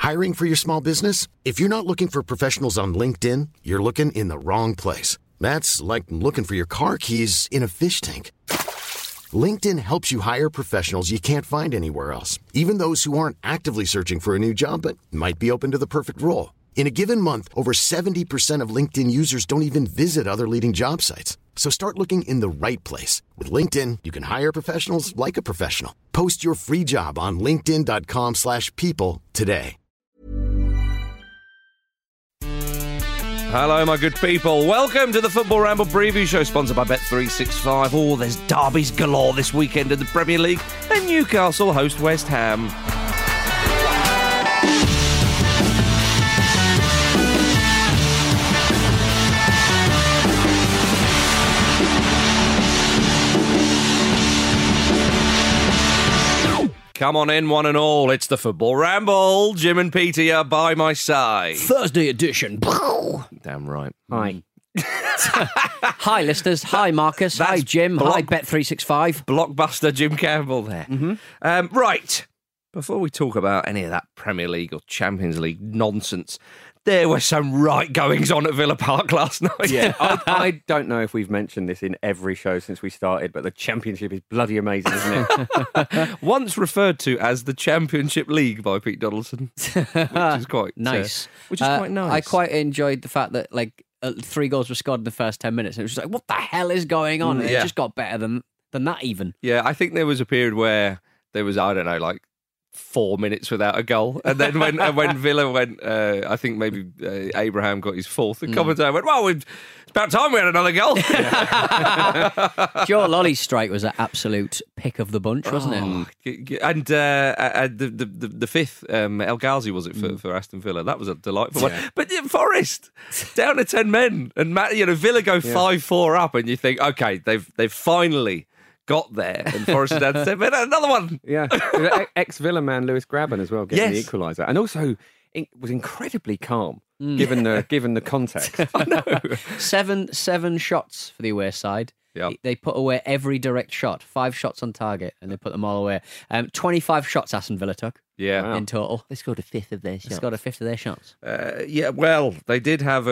Hiring for your small business? If you're not looking for professionals on LinkedIn, you're looking in the wrong place. That's like looking for your car keys in a fish tank. LinkedIn helps you hire professionals you can't find anywhere else, even those who aren't actively searching for a new job but might be open to the perfect role. In a given month, over 70% of LinkedIn users don't even visit other leading job sites. So start looking in the right place. With LinkedIn, you can hire professionals like a professional. Post your free job on linkedin.com/people today. Hello, my good people. Welcome to the Football Ramble preview show, sponsored by Bet365. Oh, there's derbies galore this weekend in the Premier League, and Newcastle host West Ham. Come on in, one and all. It's the Football Ramble. Jim and Peter are by my side. Thursday edition. Damn right. Hi. Hi, listeners. Hi, Marcus. That's Hi, Jim. block- Hi, Bet365. Blockbuster Jim Campbell there. Right. Before we talk about any of that Premier League or Champions League nonsense, there were some right goings on at Villa Park last night. Yeah, I don't know if we've mentioned this in every show since we started, but the Championship is bloody amazing, isn't it? Once referred to as the Championship League by Pete Donaldson, which is quite Nice. Which is quite nice. I quite enjoyed the fact that 3 goals were scored in the first 10 minutes. And it was just like, what the hell is going on? And Yeah. it just got better than that even. Yeah, I think there was a period where there was, I don't know, like 4 minutes without a goal. And then when Villa went, I think maybe Abraham got his fourth. The commentator went, well, it's about time we had another goal. Joe Lolly's strike was an absolute pick of the bunch, wasn't it? And the fifth, El Ghazi, was it, for Aston Villa? That was a delightful one. But Forest, down to 10 men. And Villa go 5-4 up, and you think, OK, they've finally got there, and Forest had to say, but another one. Yeah. Ex-Villa man Lewis Grabban as well getting the equaliser. And also was incredibly calm, given the context. I know. Seven shots for the away side. Yep. They put away every direct shot, 5 shots on target, and they put them all away. 25 shots Aston Villa took Yeah. in total. They scored a fifth of their shots. They scored a fifth of their shots. Yeah, well, they did have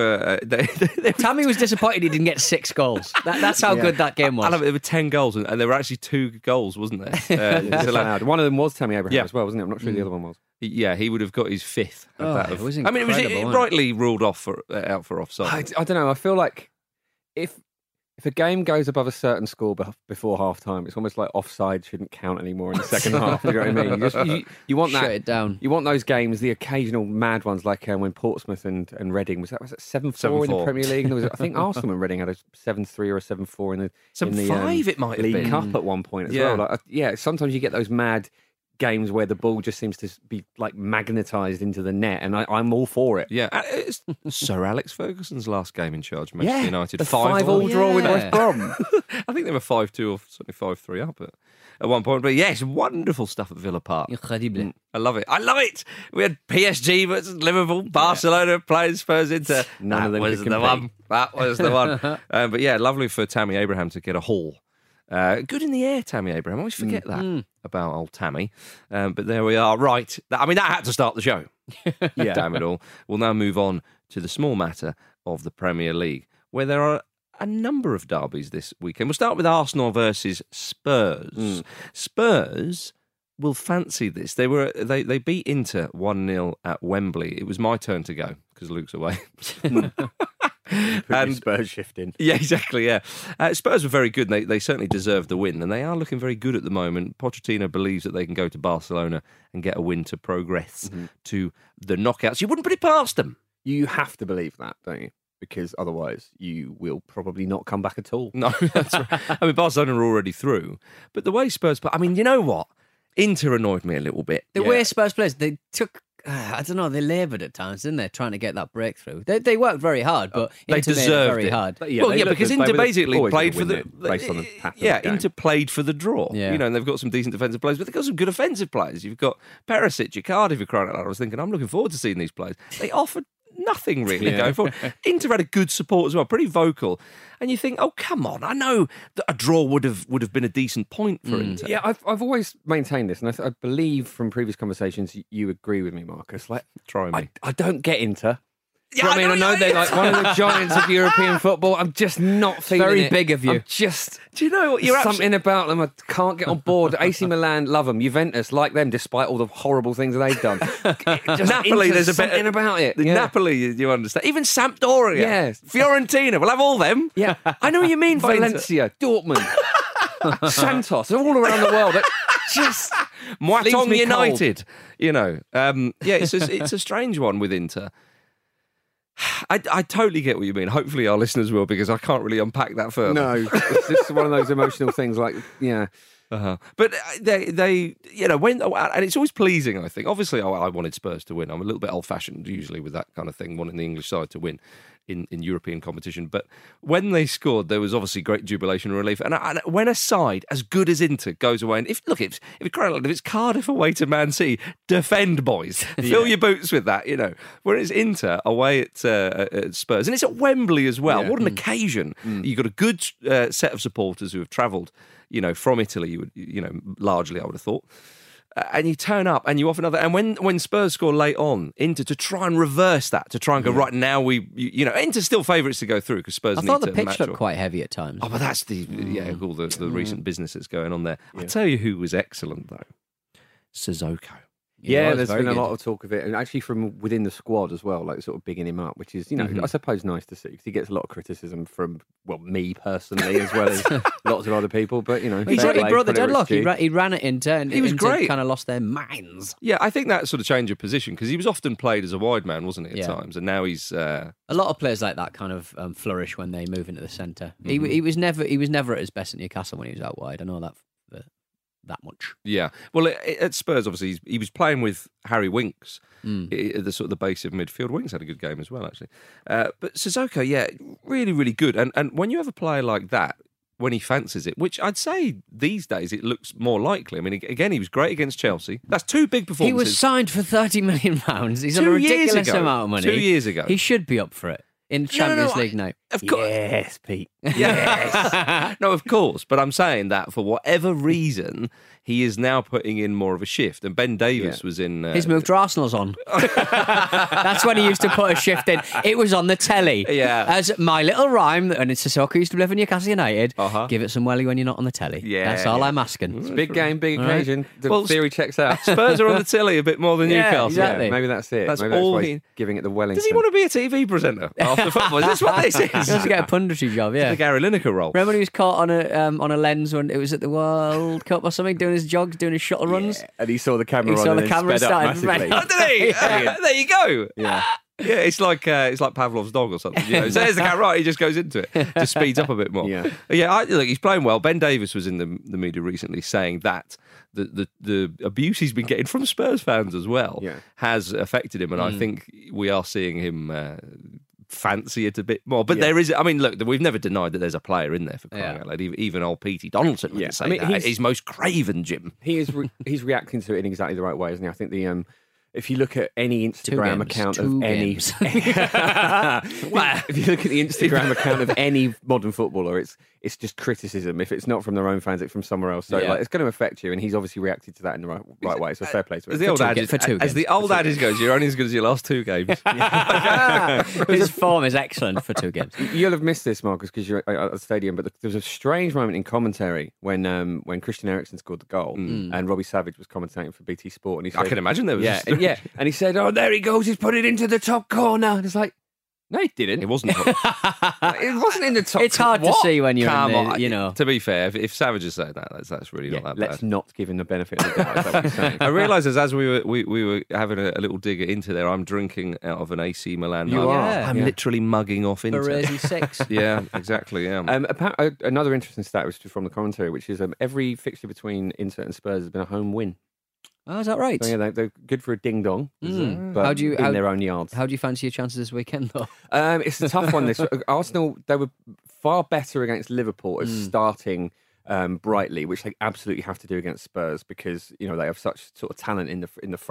Tammy was disappointed he didn't get 6 goals. That's how good that game was. I love it. There were 10 goals, and there were actually 2 goals, wasn't there? Disallowed. One of them was Tammy Abraham Yeah. as well, wasn't it? I'm not sure who the other one was. Yeah, he would have got his 5th. It was it was incredible, wasn't it? rightly ruled off out for offside. I don't know. I feel like if a game goes above a certain score before half time, it's almost like offside shouldn't count anymore in the second half. You know what I mean? You want that. Shut it down. You want those games, the occasional mad ones, like when Portsmouth and Reading was that 7-4 in the 7-4. Premier League? And there was, I think Arsenal and Reading had a 7-3 or a 7-4 in the 7-5 it might have League been. Cup at one point as Yeah. well. Sometimes you get those mad games where the ball just seems to be like magnetised into the net, and I'm all for it. Yeah, it's Sir Alex Ferguson's last game in charge, Manchester United. the 5-5 draw with West Brom. I think they were 5-2 or certainly 5-3 up at one point. But yes, wonderful stuff at Villa Park. Incredible. I love it. We had PSG versus Liverpool, Barcelona playing Spurs into. None of them was could the compete. one. That was the one. But yeah, lovely for Tammy Abraham to get a haul. Good in the air, Tammy Abraham. I always forget that about old Tammy. But there we are. Right. That had to start the show. Yeah. Damn it all. We'll now move on to the small matter of the Premier League, where there are a number of derbies this weekend. We'll start with Arsenal versus Spurs. Spurs will fancy this. They beat Inter 1-0 at Wembley. It was my turn to go because Luke's away. And Spurs shifting. Yeah, exactly, yeah. Spurs were very good, and they certainly deserved the win, and they are looking very good at the moment. Pochettino believes that they can go to Barcelona and get a win to progress to the knockouts. You wouldn't put it past them. You have to believe that, don't you? Because otherwise you will probably not come back at all. No, that's right. I mean, Barcelona are already through. But the way Spurs... I mean, you know what? Inter annoyed me a little bit. The way Spurs players, they took... I don't know, they laboured at times, didn't they, trying to get that breakthrough. They worked very hard, but They Inter made it deserved very it. hard. But Because Inter basically played for the... based on the pattern Yeah, of the game. Inter played for the draw. Yeah. You know, and they've got some decent defensive players, but they've got some good offensive players. You've got Perisic, Icardi, if you're crying out loud. I was thinking, I'm looking forward to seeing these players. They offered nothing really going forward. Inter had a good support as well, pretty vocal. And you think, oh, come on, I know that a draw would have been a decent point for Inter. Yeah, I've always maintained this, and I believe from previous conversations you agree with me, Marcus. Like, Try me. I don't get Inter. Yeah, I mean, I know they're like one of the giants of European football. I'm just not feeling Very it. big of you. I'm just... Do you know what? You're something about them I can't get on board. AC Milan, love them. Juventus, like them, despite all the horrible things they've done. Just Napoli, there's a bit something about it. Yeah. Napoli, you understand. Even Sampdoria. Yes. Fiorentina. We'll have all them. Yeah. I know what you mean, Valencia, Dortmund, Santos, all around the world. It just leaves Moiton me United. You know. It's a strange one with Inter. I totally get what you mean. Hopefully our listeners will, because I can't really unpack that further. No, it's just one of those emotional things. Like, yeah. But they when, and it's always pleasing, I think. Obviously, I wanted Spurs to win. I'm a little bit old-fashioned usually with that kind of thing, wanting the English side to win in European competition. But when they scored, there was obviously great jubilation and relief. And when a side as good as Inter goes away, and if it's Cardiff away to Man City, defend, boys. Fill your boots with that, you know. Whereas Inter away at Spurs, and it's at Wembley as well. What an occasion! You've got a good set of supporters who have travelled, from Italy, largely, I would have thought. And you turn up and you offer another. And when Spurs score late on, Inter to try and reverse that, to try and go, right now Inter's still favourites to go through because Spurs I need thought to the pitch match looked or- quite heavy at times. Oh, but that's all the recent businesses going on there. I tell you who was excellent, though. Sissoko. Yeah, it was there's very been a good. lot of talk of it, and actually from within the squad as well, like sort of bigging him up, which is, I suppose nice to see, because he gets a lot of criticism from, me personally, as well as lots of other people. But He fair brought play, the credit where deadlock. it's due. He ran at Inter, and He was Inter great. kind of lost their minds. Yeah, I think that sort of change of position, because he was often played as a wide man, wasn't he, at Yeah. times? And now he's... A lot of players like that kind of flourish when they move into the centre. He was never at his best at Newcastle when he was out wide. I know that that much. Yeah. Well, at Spurs, obviously, he was playing with Harry Winks at the sort of the base of midfield. Winks had a good game as well, actually. But Sissoko, yeah, really, really good. And when you have a player like that, when he fancies it, which I'd say these days it looks more likely. I mean, again, he was great against Chelsea. That's two big performances. He was signed for £30 million. He's on a 2 years ridiculous ago. amount of money. 2 years ago. He should be up for it in Champions League now. Of course. Yes, Pete. Yes. No, of course. But I'm saying that for whatever reason, he is now putting in more of a shift. And Ben Davies was in... His move to Arsenal's on. That's when he used to put a shift in. It was on the telly. Yeah. As my little rhyme, and it's Sissoko used to live in Newcastle United. Give it some welly when you're not on the telly. Yeah, That's all yeah. I'm asking. It's a big game, big All right. occasion. The Well, theory checks out. Spurs are on the telly a bit more than Yeah, Newcastle. exactly. Maybe that's it. That's Maybe all why he- he's giving it the Wellington. Does he want to be a TV presenter after football? Is this what this is? He wants to get a punditry job, yeah. The Gary Lineker role. Remember when he was caught on a lens when it was at the World Cup or something, doing his jogs, doing his shuttle runs? Yeah, and he saw the camera He on saw and the then camera sped up started massively. Oh, did he? There you go. Yeah. Yeah, it's like Pavlov's dog or something. So there's the cat, right? He just goes into it, just speeds up a bit more. Yeah. Look, he's playing well. Ben Davies was in the media recently saying that the abuse he's been getting from Spurs fans as well has affected him, and I think we are seeing him fancy it a bit more. But there is, I mean, look, we've never denied that there's a player in there for crying out loud. Even old Petey Donaldson would say that. He's most craven, Jim. He is. He's reacting to it in exactly the right way, isn't he? I think the if you look at any Instagram account of any, if you look at the Instagram account of any modern footballer, it's just criticism. If it's not from their own fans, it's from somewhere else. So it's going to affect you, and he's obviously reacted to that in the right way. So fair play to him. As the old adage goes, you're only as good as your last two games. His form is excellent for 2 games. You'll have missed this, Marcus, because you're at the stadium. But there was a strange moment in commentary when Christian Eriksen scored the goal, and Robbie Savage was commentating for BT Sport, and he said, I can imagine there was. and he said, "Oh, there he goes! He's put it into the top corner." And it's like, no, he didn't. It wasn't. It wasn't in the top. It's hard to see when you're Come in the, on. you know. To be fair, if Savage is saying that, that's really not that bad. Let's not give him the benefit of the doubt. Is that what you're saying? I realised as we were having a little dig into there, I'm drinking out of an AC Milan mug. You are. I'm Yeah. literally mugging off Inter. Baresi 6. Yeah, exactly. Yeah. Another interesting stat was from the commentary, which is every fixture between Inter and Spurs has been a home win. Oh, is that right? So yeah, they're good for a ding dong, but in their own yards. How do you fancy your chances this weekend, though? It's a tough one. This Arsenal, they were far better against Liverpool as starting brightly, which they absolutely have to do against Spurs because they have such sort of talent in the front.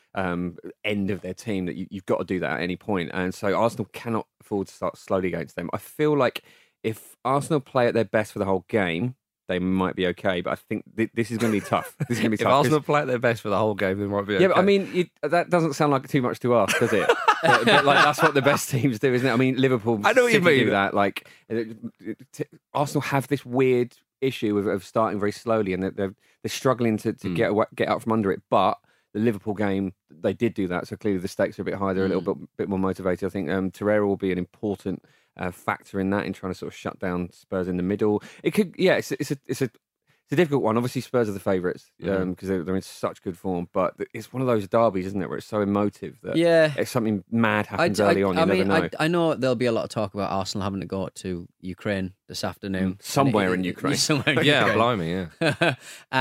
end of their team that you've got to do that at any point. And so Arsenal cannot afford to start slowly against them. I feel like if Arsenal play at their best for the whole game, they might be okay, but I think this is going to be tough. This is going to be If tough. Arsenal play at their best for the whole game, they might be okay. Yeah, but I mean, that doesn't sound like too much to ask, does it? but like that's what the best teams do, isn't it? I mean, Liverpool. I know what you City mean. Do that. Like Arsenal have this weird issue of starting very slowly, and they're struggling to get out from under it. But the Liverpool game, they did do that, so clearly the stakes are a bit higher. They're a little bit more motivated. I think Torreira will be an important factor in that, in trying to sort of shut down Spurs in the middle. It could, yeah, it's a difficult one. Obviously, Spurs are the favourites because they're in such good form. But it's one of those derbies, isn't it, where it's so emotive that if something mad happens early on, you never know. I know there'll be a lot of talk about Arsenal having to go to Ukraine this afternoon. Somewhere in Ukraine. Somewhere in Yeah, Ukraine. blimey, yeah.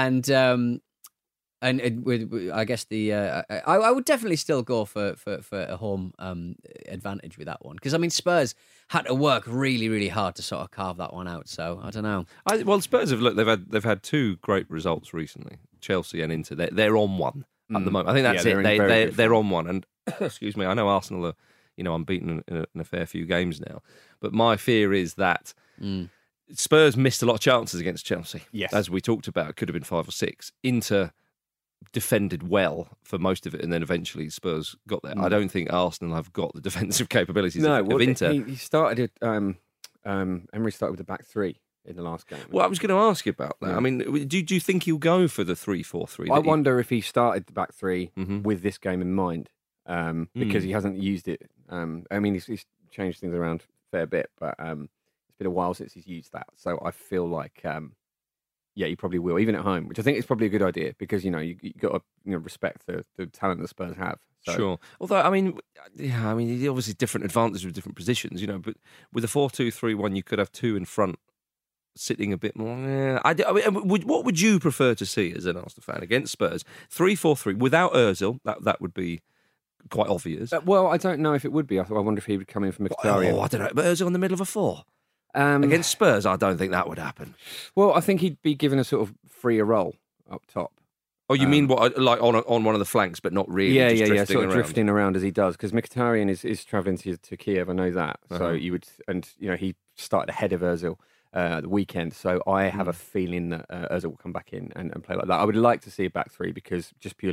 And I guess I would definitely still go for a home advantage with that one, because I mean Spurs had to work really, really hard to sort of carve that one out. So I don't know. Well, Spurs have they've had two great results recently. Chelsea and Inter. They're on one at the moment. I think that's it. They're on one. And excuse me, I know Arsenal are unbeaten in a fair few games now, but my fear is that Spurs missed a lot of chances against Chelsea. Yes, as we talked about, it could have been 5 or 6. Inter defended well for most of it, and then eventually Spurs got there. I don't think Arsenal have got the defensive capabilities of Inter. He started Emery started with the back three in the last game. Well, I was going to ask you about that. I mean, do you think he'll go for the 3-4-3? I wonder if he started the back three with this game in mind, because he hasn't used it. I mean, he's changed things around a fair bit, but it's been a while since he's used that. So I feel like he probably will, even at home, which I think is probably a good idea, because you got to respect the talent that Spurs have. So. Sure. Although obviously different advantages with different positions, but with a 4-2-3-1, you could have two in front, sitting a bit more. What would you prefer to see as an Arsenal fan against Spurs? 3-4-3 without Özil. That would be quite obvious. Well, I don't know if it would be. I wonder if he would come in from Mkhitaryan. I don't know. But Özil in the middle of a 4. Against Spurs, I don't think that would happen. Well, I think he'd be given a sort of freer role up top. Oh, you mean what, like on one of the flanks, but not really? Yeah, sort of drifting around as he does, because Mkhitaryan is travelling to Kiev. I know that. So you would, and he started ahead of Özil the weekend. So I have a feeling that Özil will come back in and play like that. I would like to see a back three, because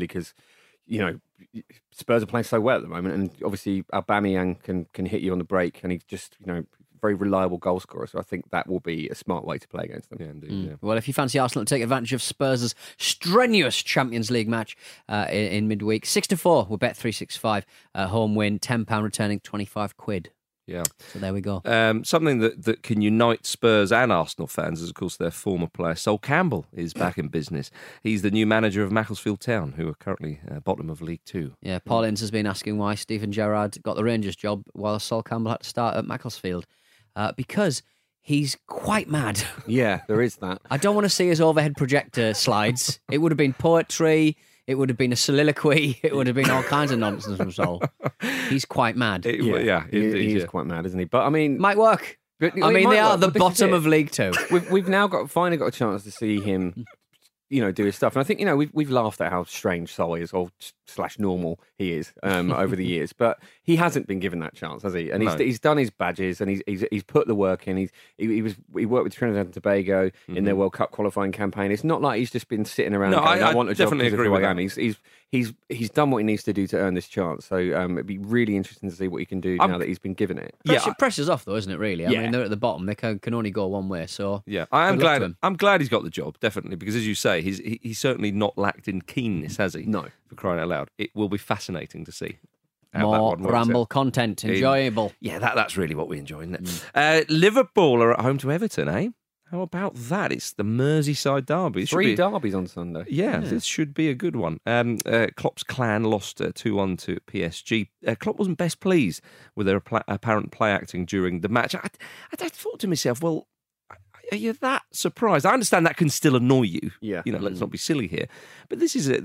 Spurs are playing so well at the moment, and obviously Aubameyang can hit you on the break, and he's just very reliable goal scorer. So I think that will be a smart way to play against them. Yeah, indeed. Yeah. Well, if you fancy Arsenal to take advantage of Spurs' strenuous Champions League match in midweek, 6-4 with Bet365, home win, £10 returning £25. Yeah. So there we go. Something that can unite Spurs and Arsenal fans is, of course, their former player, Sol Campbell, is back in business. He's the new manager of Macclesfield Town, who are currently bottom of League 2. Yeah, Paul Ince has been asking why Steven Gerrard got the Rangers job while Sol Campbell had to start at Macclesfield. Because he's quite mad. Yeah, there is that. I don't want to see his overhead projector slides. It would have been poetry. It would have been a soliloquy. It would have been all kinds of nonsense from Sol. He's quite mad. He is quite mad, isn't he? But I mean, might work. But, I mean, they are at the bottom of League 2. We've now finally got a chance to see him, do his stuff. And I think we've laughed at how strange Sol is, or / normal he is over the years, but he hasn't been given that chance, has he? And he's done his badges, and he's put the work in. He worked with Trinidad and Tobago in their World Cup qualifying campaign. It's not like he's just been sitting around. No, going, I want a job. Definitely agree with that. He's done what he needs to do to earn this chance. So it'd be really interesting to see what he can do now that he's been given it. Pressure's off, though, isn't it? Really, I mean, they're at the bottom. They can only go one way. So yeah, I'm glad he's got the job, definitely, because as you say, he's certainly not lacked in keenness, has he? No, for crying out loud. It will be fascinating to see. More ramble content, enjoyable. Yeah, that's really what we enjoy, isn't it? Liverpool are at home to Everton, eh? How about that? It's the Merseyside derby. 3 derbies on Sunday. Yeah, this should be a good one. Klopp's clan lost 2-1 to PSG. Klopp wasn't best pleased with their apparent play acting during the match. I thought to myself, well, are you that surprised? I understand that can still annoy you. Yeah. Let's not be silly here. But this is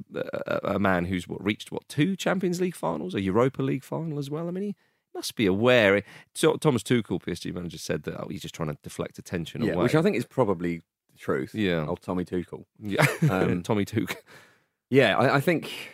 a man who's reached 2 Champions League finals, a Europa League final as well. I mean, he must be aware. Thomas Tuchel, PSG manager, said that he's just trying to deflect attention away. Which I think is probably the truth. Yeah. Old Tommy Tuchel. Yeah. Tommy Tuchel. Yeah, I think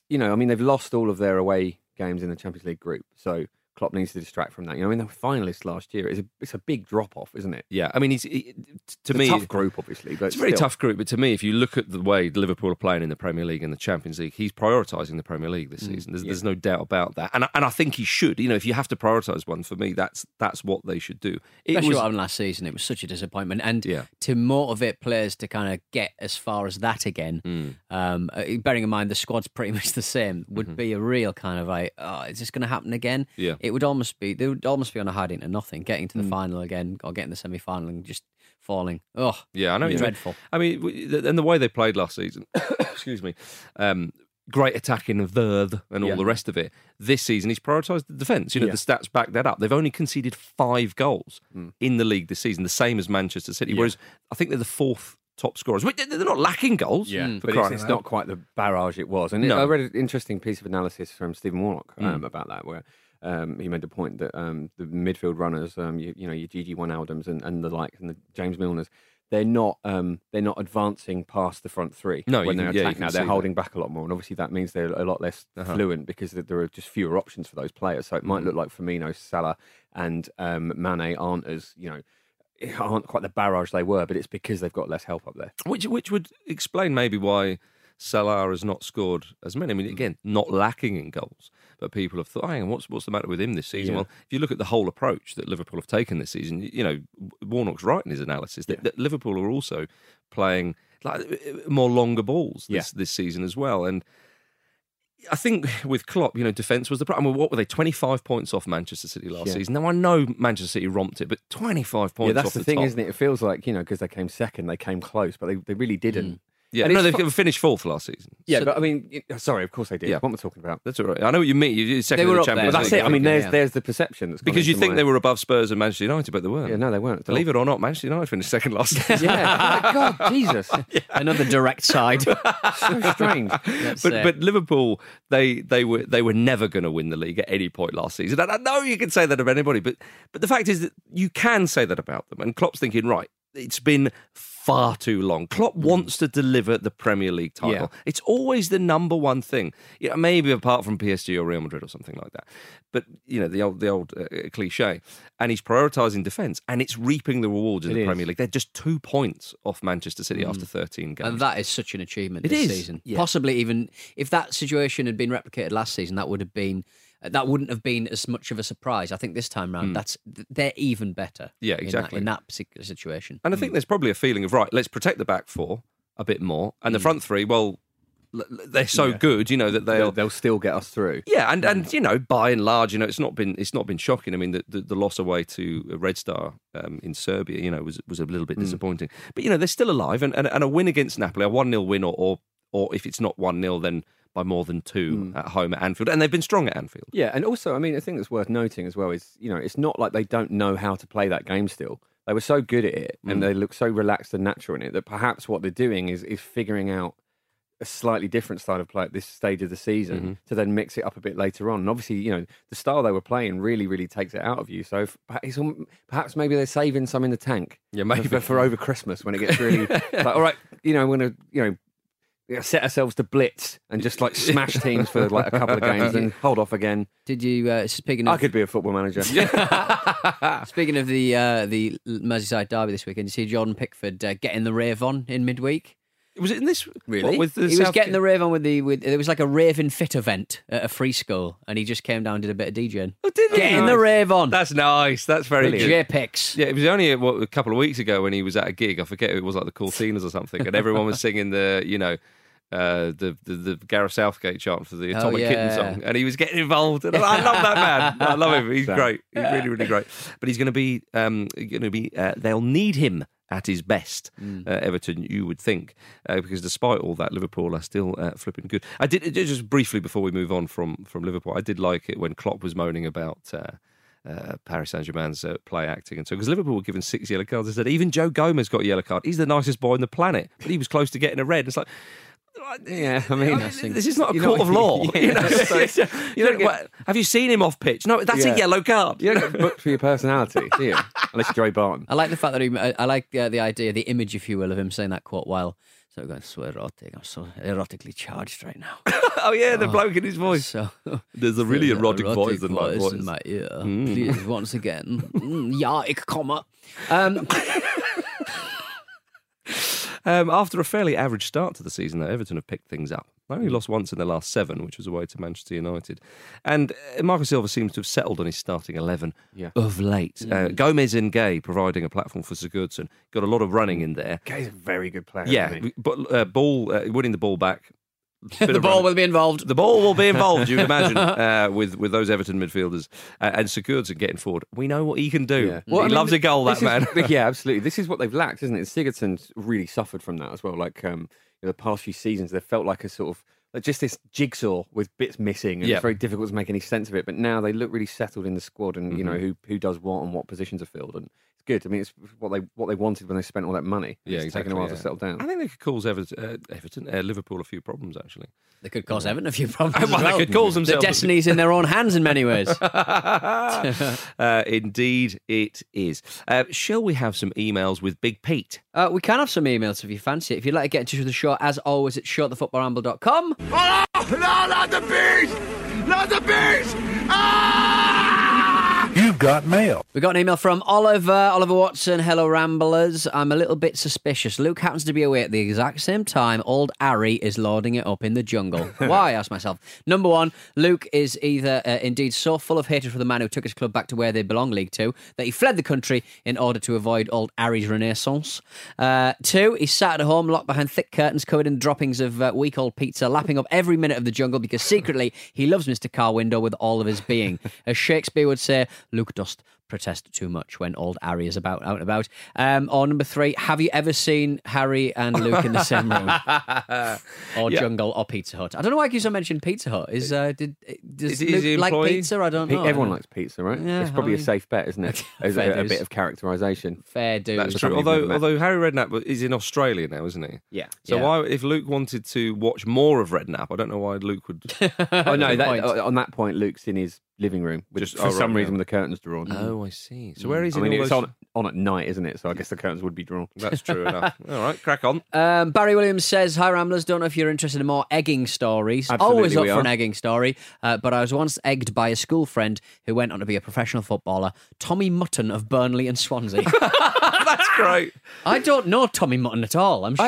you know, I mean, they've lost all of their away games in the Champions League group, so Klopp needs to distract from that. You know, I mean, they were finalists last year. It's a big drop off, isn't it? Yeah, I mean, to It's me, a tough group, obviously, but it's a very still. tough group. But to me, if you look at the way Liverpool are playing in the Premier League and the Champions League, he's prioritising the Premier League this season. There's no doubt about that, and I think he should. You know, if you have to prioritise one, for me, that's what they should do. Especially what happened last season. It was such a disappointment. And to motivate players to kind of get as far as that again, bearing in mind the squad's pretty much the same, would be a real kind of like, oh, is this going to happen again? Yeah. It would almost be, they would almost be on a hide into nothing, getting to the final again or getting the semi-final and just falling. Oh, yeah, I know. Dreadful. I mean, and the way they played last season, excuse me, great attacking verve and all the rest of it. This season, he's prioritised the defence. You know, the stats back that up. They've only conceded 5 goals in the league this season, the same as Manchester City. Whereas I think they're the 4th top scorers. They're not lacking goals. Yeah, for but crying it's out not quite the barrage it was. And I read an interesting piece of analysis from Stephen Warnock about that, where he made the point that the midfield runners, you know, your Gigi Wijnaldums and the like, and the James Milners, they're not advancing past the front three when they're attacking. Now they're holding back a lot more, and obviously that means they're a lot less fluent because there are just fewer options for those players. So it might look like Firmino, Salah, and Mane aren't as, you know, aren't quite the barrage they were, but it's because they've got less help up there. Which would explain maybe why Salah has not scored as many. I mean, again, not lacking in goals, but people have thought, hang on, what's the matter with him this season? Yeah. Well, if you look at the whole approach that Liverpool have taken this season, you know, Warnock's right in his analysis that Liverpool are also playing like more longer balls this season as well. And I think with Klopp, you know, defence was the problem. I mean, what were they, 25 points off Manchester City last season? Now, I know Manchester City romped it, but 25 points off that's the thing, top. isn't it? It feels like, you know, because they came second, they came close, but they really didn't. Yeah, And no, it's they finished 4th last season. Yeah, So- but I mean, sorry, of course they did. Yeah. What am I talking about? That's all right. I know what you mean. You're second They were in the up there. Champions But that's League. it. I mean, Yeah. there's the perception that's gone Because you into think my- they were above Spurs and Manchester United, but they weren't. Yeah, no, they weren't. Believe it or not, Manchester United finished second last season. Yeah. Oh my God, Jesus. Another direct side. So strange. But Liverpool, they were never going to win the league at any point last season. And I know you can say that of anybody, but the fact is that you can say that about them. And Klopp's thinking, right, it's been far too long. Klopp wants to deliver the Premier League title. Yeah. It's always the number one thing. You know, maybe apart from PSG or Real Madrid or something like that. But you know, the old cliche. And he's prioritising defence, and it's reaping the rewards in the Premier League. They're just 2 points off Manchester City after 13 games. And that is such an achievement It this is, season. yeah. Possibly even if that situation had been replicated last season, that wouldn't have been as much of a surprise. I think this time round, they're even better. Yeah, exactly. In that particular situation. And I think there's probably a feeling of, right, let's protect the back four a bit more. And the front three, well, they're so good, you know, that They'll still get us through. Yeah, and you know, by and large, you know, it's not been shocking. I mean, the loss away to Red Star in Serbia, you know, was a little bit disappointing. But you know, they're still alive, and a win against Napoli, a 1-0 win, or if it's not 1-0, then by more than 2 at home at Anfield, and they've been strong at Anfield. Yeah, and also, I mean, a thing that's worth noting as well is, you know, it's not like they don't know how to play that game still. They were so good at it, and they look so relaxed and natural in it, that perhaps what they're doing is figuring out a slightly different style of play at this stage of the season to then mix it up a bit later on. And obviously, you know, the style they were playing really, really takes it out of you. So perhaps maybe they're saving some in the tank. Yeah, maybe. For over Christmas when it gets really like, all right, you know, we're going to, you know, set ourselves to blitz and just like smash teams for like a couple of games and hold off again. Did you, speaking of... I could be a football manager. Speaking of the Merseyside derby this weekend, you see Jordan Pickford getting the rave on in midweek? Was it in this? Really? What, with the he was Southgate? getting the rave on with it was like a raving fit event at a free school, and he just came down and did a bit of DJing. Oh, did he? Getting the rave on. That's nice. That's very good. J-Pix. Yeah, it was only a couple of weeks ago when he was at a gig. I forget, it was like the Cortinas or something, and everyone was singing the, you know, the Gareth Southgate chant for the Atomic Kitten song, and he was getting involved. And I love that man. I love him. He's great. He's really, really great. But he's going to be. They'll need him at his best, Everton, you would think, because despite all that, Liverpool are still flipping good. I did just briefly before we move on from Liverpool. I did like it when Klopp was moaning about Paris Saint-Germain's play acting, and so because Liverpool were given 6 yellow cards, they said even Joe Gomez got a yellow card. He's the nicest boy on the planet, but he was close to getting a red. It's like. Yeah, I mean, this is not a court of law. Have you seen him off pitch? No, that's a yellow card. You don't get booked for your personality, do you? Unless you're Joey Barton. I like the fact that I like the idea, the image, if you will, of him saying that quote while So going so erotic. I'm so erotically charged right now. Oh yeah, the bloke in his voice. So There's a really erotic voice in my voice. in my ear. Please, once again. Ja, ik komme. After a fairly average start to the season, though, Everton have picked things up. They only lost once in their last 7, which was away to Manchester United. And Marco Silva seems to have settled on his starting 11 of late. Gomez and Gay providing a platform for Sigurdsson. Got a lot of running in there. Gay's a very good player. Yeah, but winning the ball back. The ball will be involved. The ball will be involved, you'd imagine, with those Everton midfielders. And Sigurdsson getting forward. We know what he can do. Yeah. Well, he loves a goal, that man. Yeah, absolutely. This is what they've lacked, isn't it? Sigurdsson's really suffered from that as well. Like the past few seasons, they felt like a sort of just this jigsaw with bits missing, and it's very difficult to make any sense of it. But now they look really settled in the squad, and you know who does what and what positions are filled, and it's good. I mean, it's what they wanted when they spent all that money. It's taken a while to settle down. I think they could cause Liverpool a few problems. Actually, they could cause Everton a few problems. They could cause themselves. The destiny's in their own hands in many ways. Indeed, it is. Shall we have some emails with Big Pete? We can have some emails if you fancy it. If you'd like to get in touch with the show, as always, it's showthefootballramble.com. Oh, no, not the bees! Not the bees! Ah! You've got mail. We got an email from Oliver Watson. Hello, Ramblers. I'm a little bit suspicious. Luke happens to be away at the exact same time old Harry is loading it up in the jungle. Why, I ask myself. Number one, Luke is either indeed so full of hatred for the man who took his club back to where they belong, League Two, that he fled the country in order to avoid old Harry's renaissance. 2, he's sat at home, locked behind thick curtains, covered in droppings of week-old pizza, lapping up every minute of the jungle because secretly he loves Mr. Carwindo with all of his being. As Shakespeare would say, Luke dost protest too much when old Harry is out and about. Or number 3, have you ever seen Harry and Luke in the same room? Or jungle or Pizza Hut? I don't know why you mentioned Pizza Hut. Does Luke like pizza? I don't know. Everyone likes pizza, right? Yeah, it's probably a safe bet, isn't it? As a bit of characterisation. Fair dues. That's true. Although Harry Redknapp is in Australia now, isn't he? Yeah. So why, if Luke wanted to watch more of Redknapp, I don't know why Luke would. Oh no, on that point, Luke's in his living room, for some reason with the curtains drawn. Oh, I see. So where is he? I mean, it's on at night, isn't it? So I guess the curtains would be drawn. That's true enough. All right, crack on. Barry Williams says, hi Ramblers, don't know if you're interested in more egging stories. Absolutely, always up for an egging story, but I was once egged by a school friend who went on to be a professional footballer, Tommy Mutton of Burnley and Swansea. That's great. I don't know Tommy Mutton at all. I'm sure. I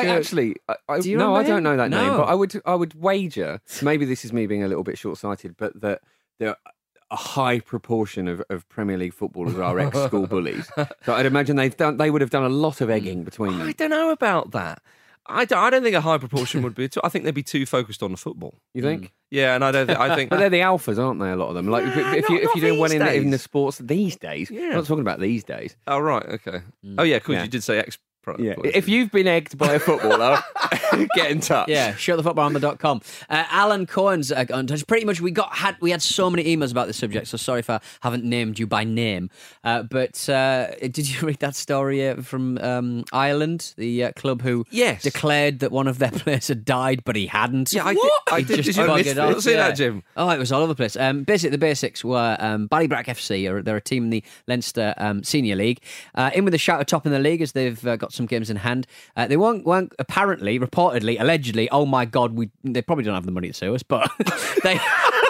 don't know that name, but I would wager, maybe this is me being a little bit short-sighted, but that there a high proportion of Premier League footballers are ex-school bullies. So I'd imagine they would have done a lot of egging between them. I don't know about that. I don't think a high proportion would be. I think they'd be too focused on the football. You think? Yeah, and I think. But they're the alphas, aren't they? A lot of them. Like if you're doing well in the sports these days. Yeah. I'm not talking about these days. Oh right, okay. Oh yeah, because you did say ex. Yeah. If you've been egged by a footballer, get in touch. Yeah, showthefootballramble.com. Alan Cohen's got in touch. Pretty much, we had so many emails about this subject, so sorry if I haven't named you by name. But did you read that story from Ireland, the club who declared that one of their players had died, but he hadn't? Yeah, I did. Did you see that, Jim? Oh, it was all over the place. Basically, the basics were Ballybrack FC, they're a team in the Leinster Senior League, in with a shout at top in the league as they've got some games in hand. They weren't apparently, reportedly, allegedly. Oh my God, they probably don't have the money to sue us, but they.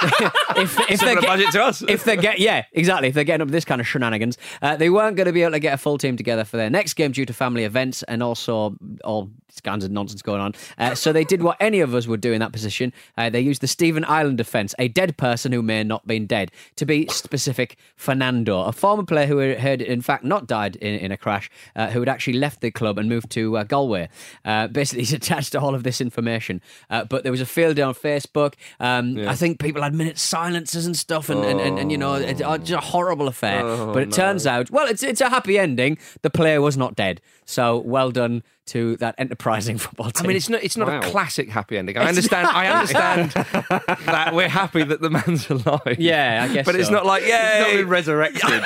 If they're getting up to this kind of shenanigans, they weren't going to be able to get a full team together for their next game due to family events and also all kinds of nonsense going on. So they did what any of us would do in that position. They used the Stephen Ireland defence, a dead person who may not been dead. To be specific, Fernando, a former player who had in fact not died in a crash, who had actually left the club and moved to Galway. Basically, he's attached to all of this information. But there was a field day on Facebook. I think people had minute silences and stuff, and you know, it's just a horrible affair. But it turns out, well, it's a happy ending. The player was not dead. So well done to that enterprising football team. I mean, it's not a classic happy ending. I understand that we're happy that the man's alive. Yeah, I guess. But it's not like He's not been resurrected.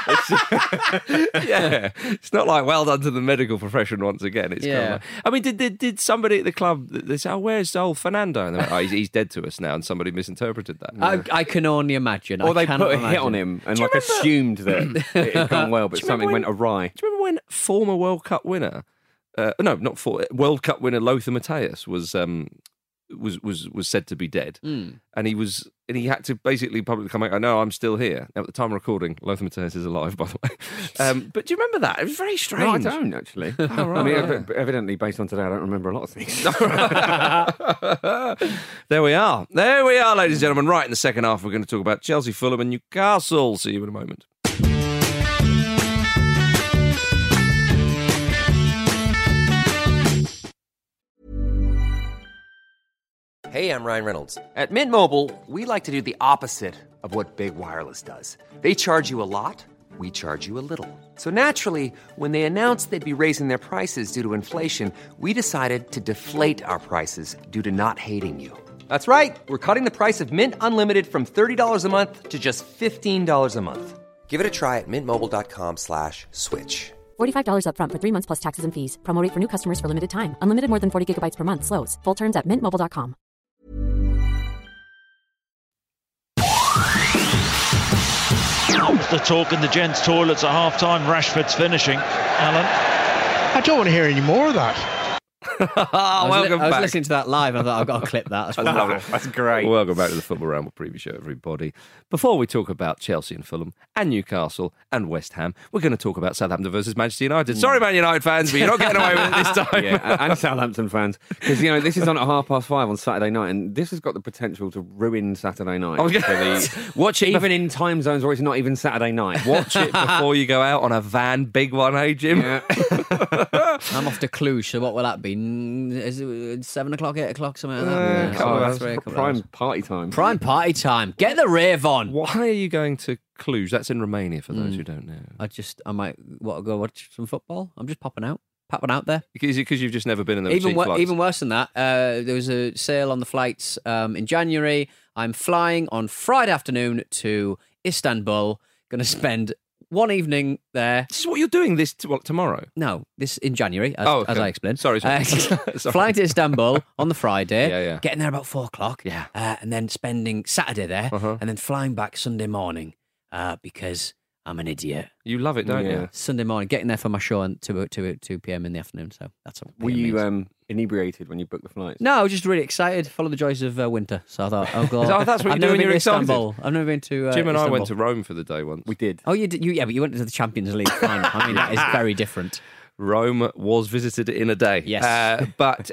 It's not like well done to the medical profession once again. It's kind of like, I mean, did somebody at the club, they say, oh, where's old Fernando? And they went, oh, he's dead to us now, and somebody misinterpreted that. I can only imagine. Or they put a hit on him and assumed that it had gone well, but something went awry. Do you remember when former World Cup winner World Cup winner Lothar Matthäus was said to be dead, and he had to basically publicly come out. I know I'm still here. Now, at the time of recording, Lothar Matthäus is alive, by the way. But do you remember that? It was very strange. No, I don't actually. Oh, right. I mean, evidently, based on today, I don't remember a lot of things. There we are, ladies and gentlemen. Right in the second half, we're going to talk about Chelsea, Fulham, and Newcastle. See you in a moment. Hey, I'm Ryan Reynolds. At Mint Mobile, we like to do the opposite of what Big Wireless does. They charge you a lot, we charge you a little. So naturally, when they announced they'd be raising their prices due to inflation, we decided to deflate our prices due to not hating you. That's right. We're cutting the price of Mint Unlimited from $30 a month to just $15 a month. Give it a try at mintmobile.com/switch. $45 up front for 3 months plus taxes and fees. Promo rate for new customers for limited time. Unlimited more than 40 gigabytes per month. Slows full terms at mintmobile.com. The talk in the gents' toilets at half-time. Rashford's finishing. Alan? I don't want to hear any more of that. Welcome I was back. listening to that live. I thought I've got to clip that. That's great. Welcome back to the Football Ramble preview show, everybody. Before we talk about Chelsea and Fulham and Newcastle and West Ham, we're going to talk about Southampton versus Manchester United. Sorry, Man United fans, but you're not getting away with it this time. Yeah, and Southampton fans, because this is on at 5:30 on Saturday night, and this has got the potential to ruin Saturday night. Watch it even in time zones where it's not even Saturday night. Watch it before you go out on a van, big one, hey Jim? Yeah. I'm off to Cluj, so what will that be? Is it 7 o'clock, 8 o'clock, something like that? couple of hours. Prime party time. Prime party time. Get the rave on. Why are you going to Cluj? That's in Romania, for those who don't know. I might go watch some football. I'm just popping out there. Because you've just never been in those cheap flights. Even worse than that, there was a sale on the flights in January. I'm flying on Friday afternoon to Istanbul. Going to spend one evening there. This is what you're doing tomorrow? No, this in January, as I explained. Sorry. Flying to Istanbul on the Friday, Yeah. getting there about 4 o'clock, Yeah. and then spending Saturday there, and then flying back Sunday morning because I'm an idiot. You love it, don't you? Sunday morning, getting there for my show at 2 p.m. in the afternoon, so that's what Were you inebriated when you booked the flights? No, I was just really excited. Follow the joys of winter. So I thought, oh god, that's what I've you're never doing. been You're to excited. Istanbul. I've never been to Jim and Istanbul. I went to Rome for the day once. We did. Oh, you did. But you went to the Champions League final. I mean, that is very different. Rome was visited in a day. Yes.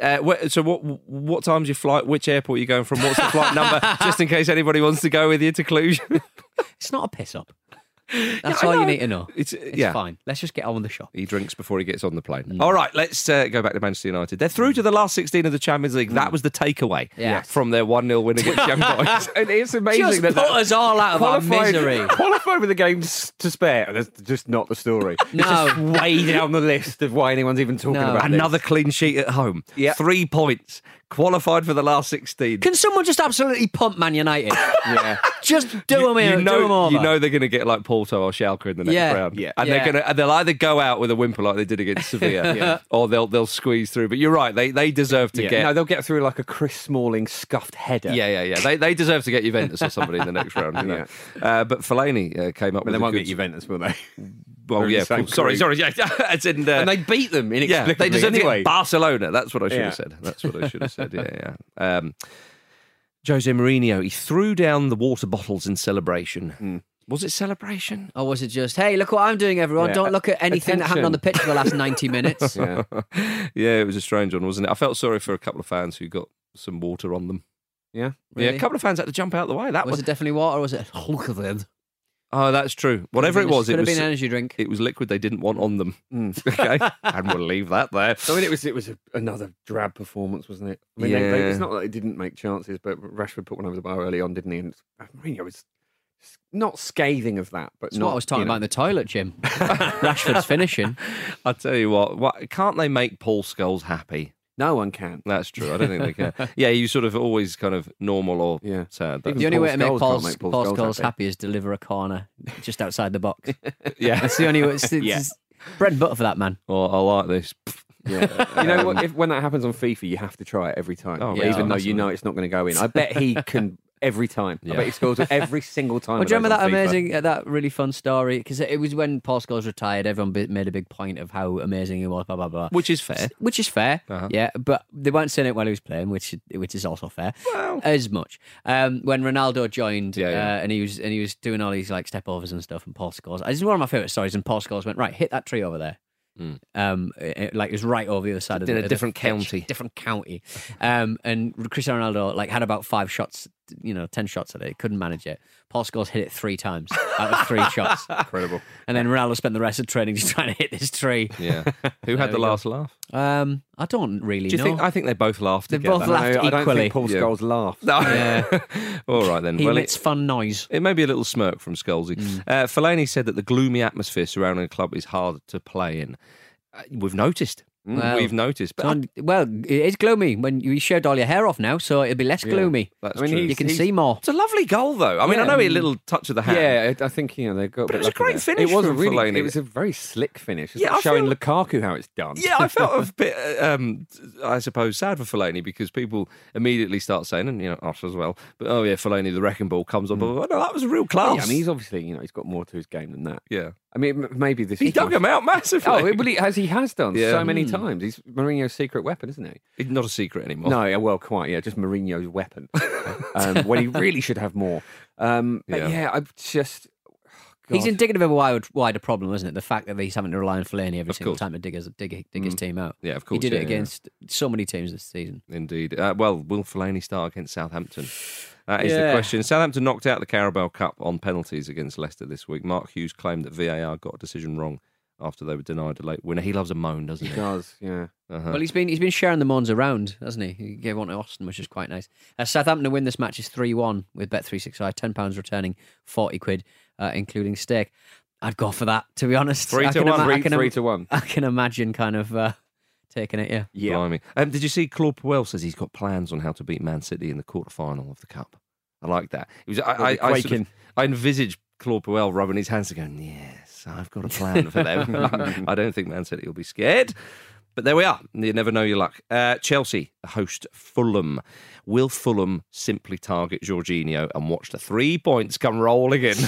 So what time's your flight? Which airport are you going from? What's the flight number? Just in case anybody wants to go with you to Cluj. It's not a piss up. That's all you need to know. It's yeah. fine. Let's just get on with the show. He drinks before he gets on the plane. All right, let's go back to Manchester United. They're through to the last 16 of the Champions League. That was the takeaway from their 1-0 win against Young Boys. And it's amazing just put us all out of our misery. Qualified with the games to spare. That's just not the story. No. It's just way down the list of why anyone's even talking about Another this. clean sheet at home. 3 points. Qualified for the last 16. Can someone just absolutely pump Man United? Yeah. Just do them in. Do them over. You know they're going to get like Porto or Schalke in the next round. Yeah. And they'll either go out with a whimper like they did against Sevilla, or they'll squeeze through. But you're right, they deserve to get. No, they'll get through like a Chris Smalling scuffed header. Yeah. They deserve to get Juventus or somebody in the next round. You know? But Fellaini came up with They a won't good... get Juventus, will they? Well, yeah. Same Sorry. Yeah. As in, and they beat them inexplicably. They deserve to anyway. get Barcelona. That's what I should have said. That's what I should have said. Yeah. Jose Mourinho, he threw down the water bottles in celebration. Was it celebration? Or was it just, hey, look what I'm doing, everyone. Yeah. Don't look at anything that happened on the pitch for the last 90 minutes. Yeah. Yeah, it was a strange one, wasn't it? I felt sorry for a couple of fans who got some water on them. Yeah. Really? Yeah, a couple of fans had to jump out the way. Was it definitely water or was it Hulkeved? Oh, that's true. Whatever it was, Could have been an energy drink. It was liquid they didn't want on them. Okay, and we'll leave that there. I mean, it was another drab performance, wasn't it? I mean, it's not that they didn't make chances, but Rashford put one over the bar early on, didn't he? And Mourinho was not scathing of that, but That's what I was talking about in the toilet, Jim. Rashford's finishing. I'll tell you what, can't they make Paul Scholes happy? No one can. That's true. I don't think they can. Yeah, you sort of always kind of normal or sad. The only way to make Paul Scholes Scholes happy is deliver a corner just outside the box. Yeah. That's the only way. It's bread and butter for that man. Oh, I like this. Yeah. You know what? When that happens on FIFA, you have to try it every time. Oh, even though you know it's not going to go in. I bet he can every time. I bet he scores every single time. Well, do you remember that amazing, that really fun story? Because it was when Paul Scholes retired, everyone made a big point of how amazing he was, blah, blah, blah. Which is fair. Yeah. But they weren't saying it while he was playing, which is also fair. Well. As much. When Ronaldo joined and he was doing all these like step overs and stuff, and Paul Scholes, this is one of my favourite stories, and Paul Scholes went, right, hit that tree over there. Like it was right over the other side of a different county. And Cristiano Ronaldo like had about 5 shots, 10 shots at it. Couldn't manage it. Paul Scholes hit it 3 times out of 3 shots. Incredible. And then Ronaldo spent the rest of training just trying to hit this tree. Yeah. Who had the last laugh? I don't really know. I think they both laughed They together. both laughed equally. I don't think Paul Scholes laughed. No. Yeah. All right then. He emits fun noise. It may be a little smirk from Scholesy. Fellaini said that the gloomy atmosphere surrounding the club is hard to play in. We've noticed. We've noticed. But it is gloomy when you shaved all your hair off now, so it'll be less gloomy. That's true. You can see more. It's a lovely goal, though. I mean, I know a little touch of the hand. Yeah, I think they got. But it was a great finish. It was from Fellaini. It was a very slick finish. It's showing Lukaku how it's done. Yeah, I felt a bit, I suppose, sad for Fellaini because people immediately start saying, and us as well. But Fellaini, the wrecking ball comes on. But no, that was a real class. Yeah, I mean, he's obviously he's got more to his game than that. Yeah. I mean, maybe this. He dug him out massively. Oh, well, he has done so many times. He's Mourinho's secret weapon, isn't he? He's not a secret anymore. No, well, quite. Yeah, just Mourinho's weapon. When he really should have more. But I'm just. God. He's indicative of a wider problem, isn't it? The fact that he's having to rely on Fellaini every single time to dig his team out. Yeah, of course. He did it against so many teams this season. Indeed. Will Fellaini start against Southampton? That is the question. Southampton knocked out the Carabao Cup on penalties against Leicester this week. Mark Hughes claimed that VAR got a decision wrong after they were denied a late winner. He loves a moan, doesn't he? He does, yeah. Well, he's been sharing the moans around, hasn't he? He gave one to Austin, which is quite nice. Southampton to win this match is 3-1 with Bet365, £10 returning, 40 quid, including stake. I'd go for that, to be honest. 3-1. 3-1. I can imagine kind of taking it, yeah. Blimey. Did you see Claude Puel says he's got plans on how to beat Man City in the quarterfinal of the Cup? I like that. I envisage Claude Puel rubbing his hands and going, yes, I've got a plan for them. I don't think Man City will be scared. But there we are. You never know your luck. Chelsea host Fulham. Will Fulham simply target Jorginho and watch the 3 points come rolling in?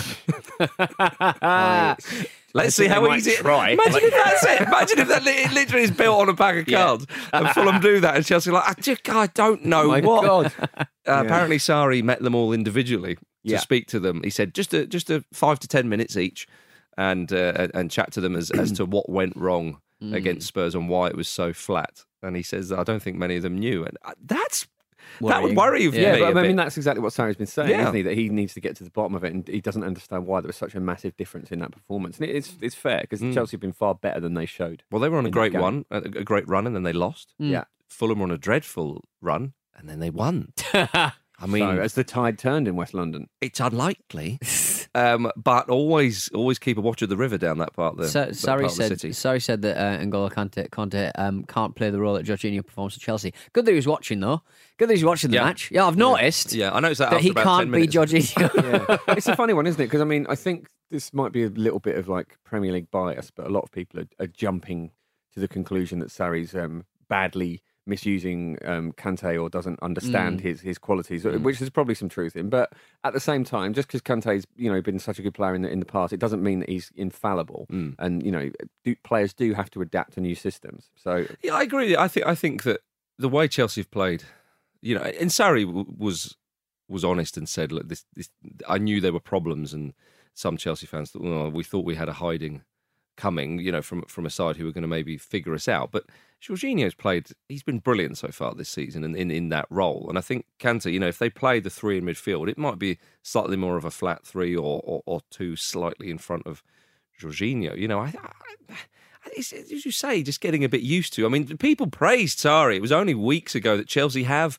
Let's see how easy. Imagine if that's it. Imagine if that literally is built on a pack of cards, and Fulham do that, and Chelsea are like, I don't know what. God. Apparently, Sarri met them all individually to speak to them. He said just a 5 to 10 minutes each, and chat to them as to what went wrong against Spurs and why it was so flat. And he says, I don't think many of them knew, and that would worry me. Yeah, but I mean, that's exactly what Sarri's been saying, isn't he? That he needs to get to the bottom of it, and he doesn't understand why there was such a massive difference in that performance. And it's fair because Chelsea have been far better than they showed. Well, they were on a great run, and then they lost. Yeah, Fulham were on a dreadful run, and then they won. I mean, so, as the tide turned in West London, it's unlikely, but always keep a watch of the river down that part of the Sarri said that N'Golo Kante can't play the role that Jorginho performs for Chelsea. Good that he was watching, though. Good that he's watching the match. Yeah, I've noticed. Yeah, I noticed that he can't be Jorginho. It's a funny one, isn't it? Because I mean, I think this might be a little bit of like Premier League bias, but a lot of people are jumping to the conclusion that Sarri's badly misusing Kante or doesn't understand his qualities, which there's probably some truth in. But at the same time, just because Kante's been such a good player in the past, it doesn't mean that he's infallible. And players do have to adapt to new systems. So yeah, I agree. I think that the way Chelsea have played, and Sarri was honest and said, look, this I knew there were problems, and some Chelsea fans thought, we thought we had a hiding coming, from a side who were going to maybe figure us out. But Jorginho's he's been brilliant so far this season in that role. And I think Kante, if they play the 3 in midfield, it might be slightly more of a flat 3 or 2 slightly in front of Jorginho. As you say, just getting a bit used to. I mean, people praised Sarri. It was only weeks ago that Chelsea have,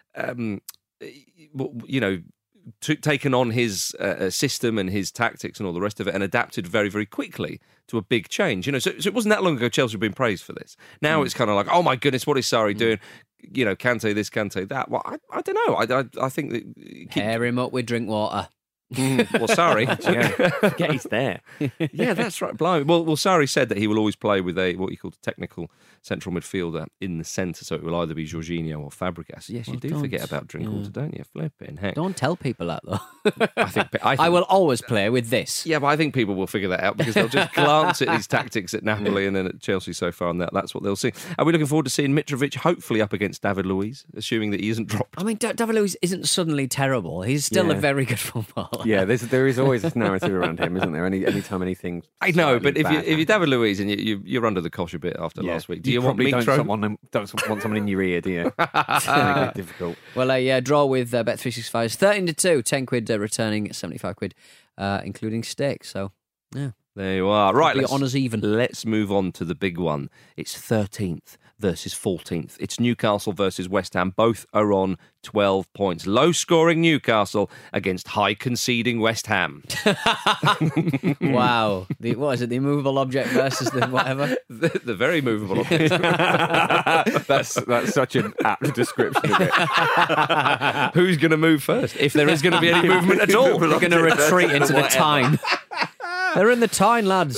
taken on his system and his tactics and all the rest of it and adapted very, very quickly to a big change. So it wasn't that long ago Chelsea had been praised for this. Now it's kind of like, oh my goodness, what is Sarri doing? Kante this, Kante that. Well, I don't know. I think that... Pair him up with drink water. Well, Sarri. Forget he's there. Yeah, that's right. Blimey. Well, Sarri said that he will always play with what you call a technical central midfielder in the centre, so it will either be Jorginho or Fabregas. Yes, you do forget about Drinkwater, don't you? Flipping heck. Don't tell people that, though. I think I will always play with this. Yeah, but I think people will figure that out because they'll just glance at his tactics at Napoli and then at Chelsea so far, and that's what they'll see. Are we looking forward to seeing Mitrovic hopefully up against David Luiz, assuming that he isn't dropped? I mean, David Luiz isn't suddenly terrible. He's still a very good footballer. Yeah, there is always this narrative around him, isn't there? Anytime anything. I know, but if you're David Luiz and you're under the cosh a bit after last week, do you want Mitro? Don't want someone in your ear, do you? It's going to be difficult. Well, a draw with Bet365 is 13-2, 10 quid returning 75 quid, including stake. So, yeah. There you are. Right, honours even. Let's move on to the big one. It's 13th versus 14th. It's Newcastle versus West Ham. Both are on 12 points. Low-scoring Newcastle against high-conceding West Ham. Wow. What is it? The immovable object versus the whatever? The very movable object. That's such an apt description of it. Who's going to move first? If there is going to be any movement at all. They're going to retreat into the Tyne. They're in the Tyne, lads.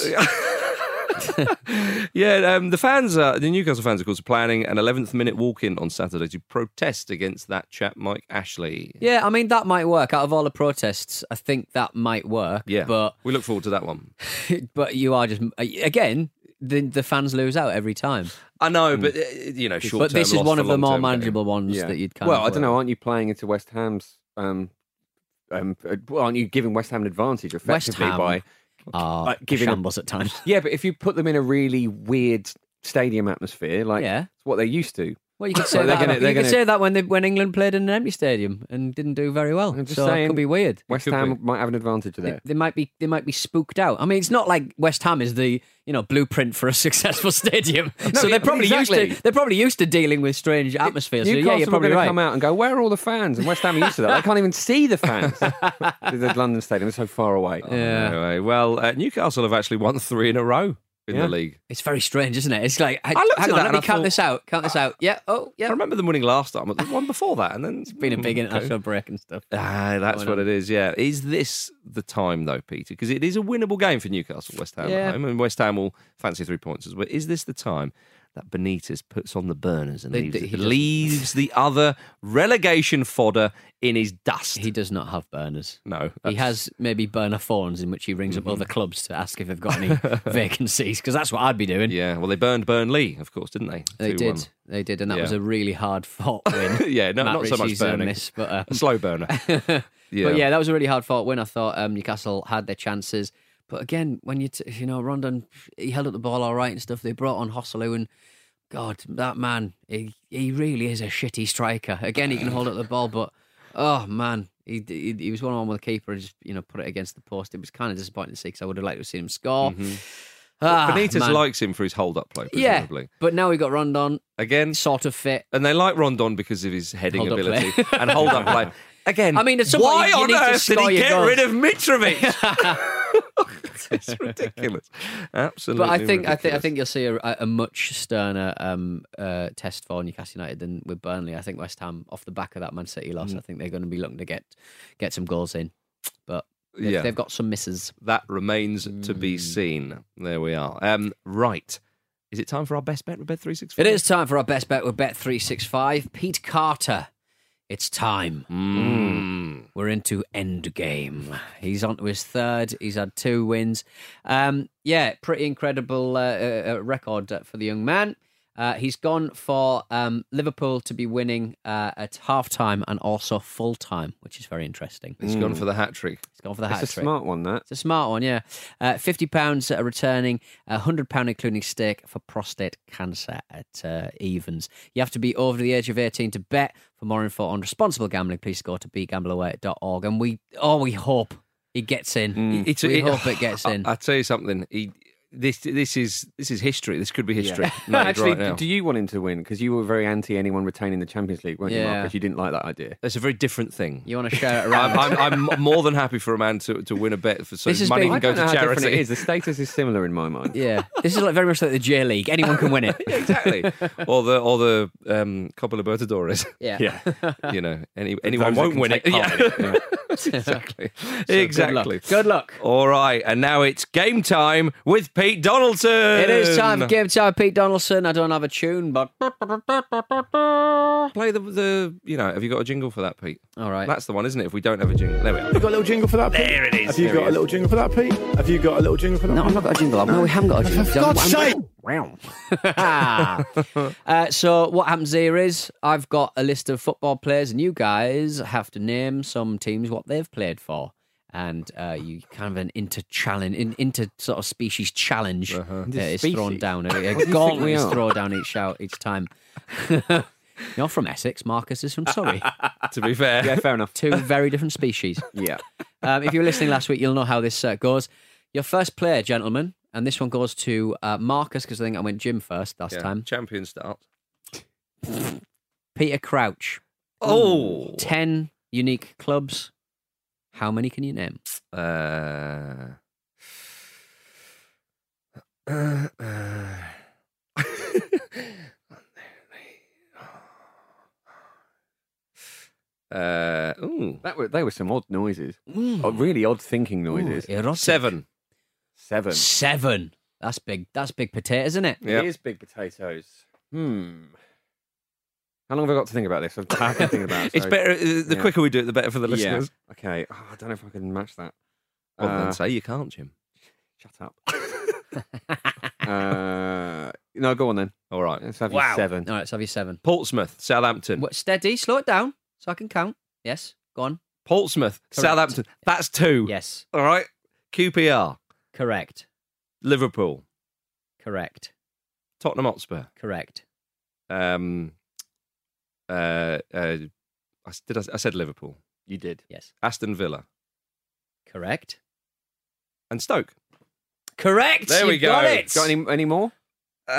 Yeah, the Newcastle fans, of course, are planning an 11th minute walk-in on Saturday to protest against that chap, Mike Ashley. Yeah, I mean, that might work. Out of all the protests, I think that might work. Yeah, but we look forward to that one. But you are just, again, the fans lose out every time. I know, but, short-term. But this is one of the more manageable ones that you'd kind of... Well, I don't know, aren't you playing into West Ham's... aren't you giving West Ham an advantage effectively by... giving shambles at times. Yeah, but if you put them in a really weird stadium atmosphere, it's what they're used to. Well, you could say say that when England played in an empty stadium and didn't do very well. I'm just so saying, it could be weird. West Ham might have an advantage there. They might be spooked out. I mean, it's not like West Ham is the blueprint for a successful stadium. No, so they're probably used to dealing with strange atmospheres. Newcastle so you're probably right. Come out and go, where are all the fans? And West Ham are used to that. They can't even see the fans. The London Stadium is so far away. Yeah. Anyway, well, Newcastle have actually won 3 in a row in the league. It's very strange, isn't it? It's like, hang on, let me count this out. Yeah, yeah. I remember them winning last time, but the one before that, and then it's been a big international break and stuff. That's what it is, yeah. Is this the time, though, Peter? Because it is a winnable game for Newcastle, West Ham at home, and West Ham will fancy 3 points as well. Is this the time that Benitez puts on the burners and leaves the other relegation fodder in his dust? He does not have burners. No. He has maybe burner phones in which he rings up other clubs to ask if they've got any vacancies, because that's what I'd be doing. Yeah, well, they burned Burnley, of course, didn't they? They did, and that was a really hard-fought win. Yeah, not so much burning. But, a slow burner. But yeah, that was a really hard-fought win. I thought Newcastle had their chances. But again, when Rondon, he held up the ball all right and stuff. They brought on Hosselu, and God, that man, he really is a shitty striker. Again, he can hold up the ball, but oh man, he was 1-on-1 with the keeper and just put it against the post. It was kind of disappointing to see because I would have liked to have seen him score. Benitez likes him for his hold-up play, presumably. Yeah, but now we got Rondon again, sort of fit, and they like Rondon because of his heading ability and hold-up play. Again, I mean, why on earth did he get rid of Mitrovic? It's ridiculous. Absolutely. But ridiculous. I think you'll see a much sterner test for Newcastle United than with Burnley. I think West Ham, off the back of that Man City loss, I think they're going to be looking to get some goals in. But they've got some misses. That remains to be seen. There we are. Right. Is it time for our best bet with Bet365? It is time for our best bet with Bet365. Pete Carter. It's time. We're into endgame. He's on to his third. He's had 2 wins. Pretty incredible record for the young man. He's gone for Liverpool to be winning at half-time and also full-time, which is very interesting. He's gone for the hat-trick. He's gone for the hat-trick. It's a smart one, that. It's a smart one, yeah. £50 returning, £100 including stake for prostate cancer at Evans. You have to be over the age of 18 to bet. For more info on responsible gambling, please go to begambleaware.org. And we hope he gets in. We hope it gets in. I'll tell you something. This is history. This could be history. Yeah. Actually, do you want him to win? Because you were very anti anyone retaining the Champions League, weren't you, Mark? Because you didn't like that idea. That's a very different thing. You want to share it around? I'm more than happy for a man to win a bet so money can go to charity. It is. The status is similar in my mind. Yeah, this is very much like the J League. Anyone can win it. Yeah, exactly. Or the Copa Libertadores. Yeah. Anyone won't win it. that. Exactly. So Exactly. Good luck. All right, and now it's game time with Pete Donaldson. It is time for game time, Pete Donaldson. I don't have a tune, but Play the have you got a jingle for that, Pete? all right. That's the one, isn't it? If we don't have a jingle. There we are. You got a little jingle for that, Pete? There it is. Have you got a little jingle for that, Pete? Have you got a little jingle for that? No, I've not got a jingle. No, we haven't got a jingle. For God's sake! So what happens here is I've got a list of football players, and you guys have to name some teams what they've played for. And you kind of an inter sort of species challenge is thrown down. A gauntlet is thrown down each time. You're from Essex, Marcus is from Surrey. To be fair. Yeah, fair enough. Two very different species. Yeah. If you were listening last week, you'll know how this goes. Your first player, gentlemen, and this one goes to Marcus, because I think I went Jim first last time. Champion start. Peter Crouch. Oh. 10 unique clubs. How many can you name? They were some odd noises. Oh, really odd thinking noises. Erotic. 7. 7. That's big. That's big potatoes, isn't it? Yep. It is big potatoes. How long have I got to think about this? I've had to think about it. It's better. The quicker we do it, the better for the Yeah. listeners. Okay. Oh, I don't know if I can match that. Well, then say you can't, Jim. Shut up. No, go on then. All right. Let's have you 7. All right, let's have you 7. Portsmouth, Southampton. What, steady, slow it down so I can count. Yes, go on. Portsmouth, Correct. Southampton. That's 2. Yes, All right. QPR, correct. Liverpool, Correct. Tottenham Hotspur. Correct. I said Liverpool. You did. Yes. Aston Villa Correct. and Stoke. Correct. There we You've got go. it. Got any more? He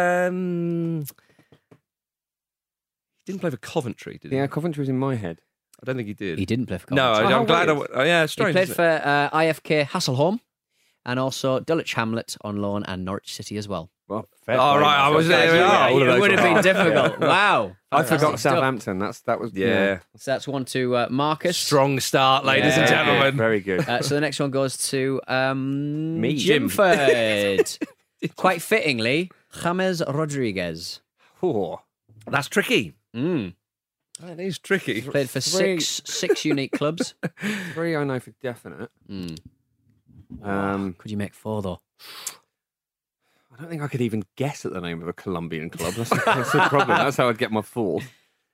didn't play for Coventry, did he? Yeah, Coventry was in my head. I don't think he did. He didn't play for No, Coventry. I'm glad. weird. Yeah, He strange. played isn't for it? IFK Hasselholm and also Dulwich Hamlet on loan and Norwich City as well. Well, Oh, right, I was there. It would have been difficult. Wow. I Fantastic forgot stuff. Southampton. That was Yeah. So that's one to Marcus. Strong start, ladies and Yeah. gentlemen. Very good. So the next one goes to Me. Jimford. Quite fittingly, James Rodriguez. Oh, That's tricky. Mm. That is tricky. Played for six unique clubs. 3 I know for definite. Could you make 4 though? I don't think I could even guess at the name of a Colombian club. That's the problem. That's how I'd get my 4th.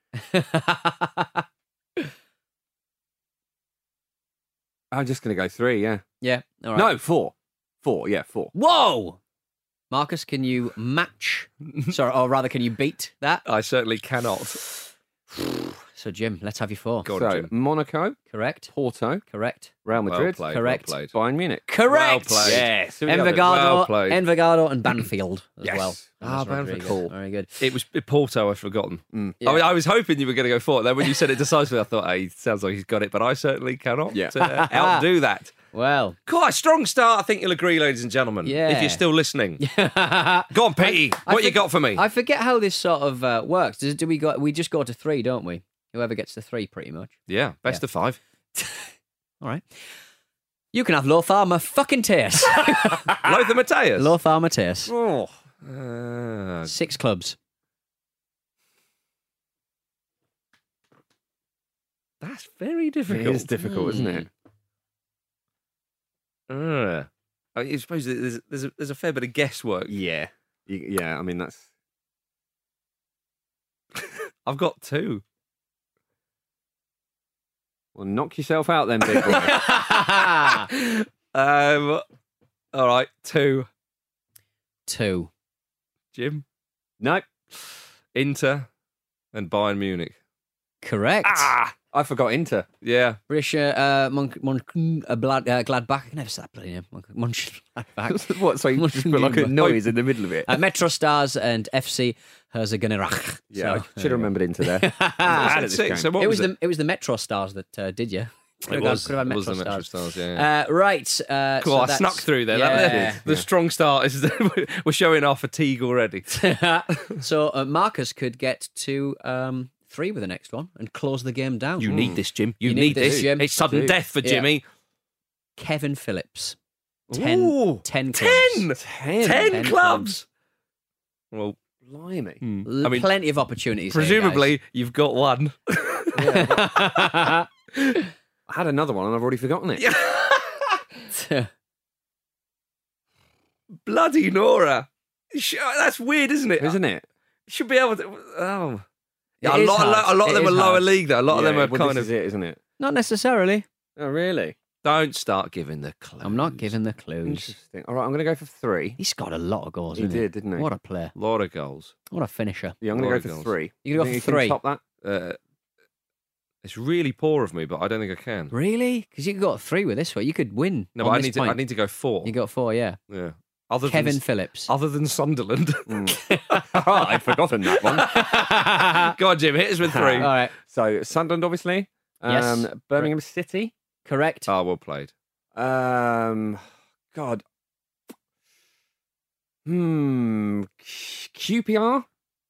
I'm just going to go 3, yeah. Yeah. All right. No, 4. 4, yeah, 4. Whoa! Marcus, can you match? Sorry, or rather, can you beat that? I certainly cannot. So, Jim, let's have you 4. Go on, So, Jim. Monaco, Correct. Porto, Correct. Real Madrid, Well played, Correct. Well played. Bayern Munich. Correct. Well played. Yes. Envigado, Well played. Envigado and Banfield as Yes. well. Ah, James Banfield. Rodriguez. Cool. Very good. It was Porto, I'd forgotten. Yeah. I mean, I was hoping you were going to go for it. Then when you said it decisively, I thought, hey, sounds like he's got it, but I certainly cannot outdo that. Well, Quite a strong start, I think you'll agree, ladies and gentlemen. Yeah. If you're still listening. Go on, Petey. What you got for me? I forget how this sort of works. Do we just go to 3, don't we? Whoever gets to 3, pretty much. Yeah, best of 5. All right. You can have Lothar Matthäus. Lothar Matthäus. Lothar Matthäus. Oh. 6 clubs. That's very It difficult. is difficult, isn't it? I suppose there's a fair bit of guesswork. Yeah. Yeah, I mean, that's... I've got 2. Well, knock yourself out then, big boy. All right, 2. 2. Jim, Nope. Inter, and Bayern Munich. Correct. I forgot Inter. Yeah. British Gladbach. I can never say that bloody name. Mönchengladbach. What? So you just put like a noise in the middle of it? Metro Stars and FC Herzogenaurach. Yeah, So, I should have remembered Into there. I said 6. So what it was was the Metro Stars that did you. It was Could have had it was Metro the Metro Stars. Stars, yeah. Right. Cool, so I that's- snuck through there. Yeah. The strong start is we're showing our fatigue already. So Marcus could get to 3 with the next one and close the game down. You need this, Jim. You You need need this. this, Jim. It's sudden death for Yeah. Jimmy. Kevin Phillips. Ooh, 10 clubs. 10 clubs. Well, Blimey. I mean, plenty of opportunities. here, presumably, you've got one. I had another one and I've already forgotten it. guys. Bloody Nora. That's weird, isn't it? Isn't it? Should be able to. Oh. Yeah, It a is lot hard. of It them is are lower hard. league, though. A lot of them are well, kind this of. is it, isn't it? Not necessarily. Oh, really? Don't start giving the clues. I'm not giving the clues. Interesting. All right, I'm going to go for 3. He's got a lot of goals, He hasn't did, didn't he? What a player. A lot of goals. What a finisher. Yeah, I'm going Lot to of go for goals. 3. You're gonna go Think for you can 3? Top that? It's really poor of me, but I don't think I can. Really? Because you got 3 with this one. You could win. No, on but I this need to. point. I need to go 4. You got 4, yeah. Yeah. Other Kevin than, Phillips. Other than Sunderland. I'd forgotten that one. Go on, Jim. Hit us with 3. All right. So, Sunderland, obviously. Yes. Birmingham City. Correct. Oh, well played. God. QPR?